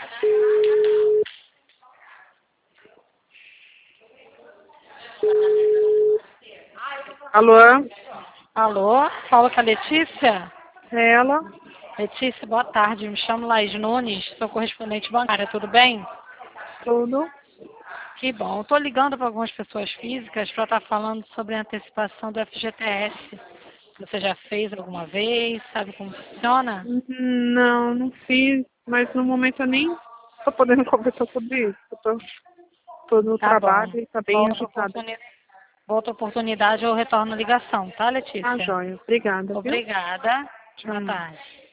Alô? Alô, fala com a Letícia? É ela? Letícia, boa tarde. Me chamo Laís Nunes, sou correspondente bancária, tudo bem? Tudo? Que bom. Estou ligando para algumas pessoas físicas para estar falando sobre a antecipação do FGTS. Você já fez alguma vez? Sabe como funciona? Não, não fiz, mas no momento eu nem tô podendo conversar sobre isso. Tô no Tá bom. trabalho e tá bem agitada. Outra oportunidade eu retorno a ligação, tá, Tá, Letícia? joia. Obrigada, viu? Obrigada. Boa Tchau. tarde.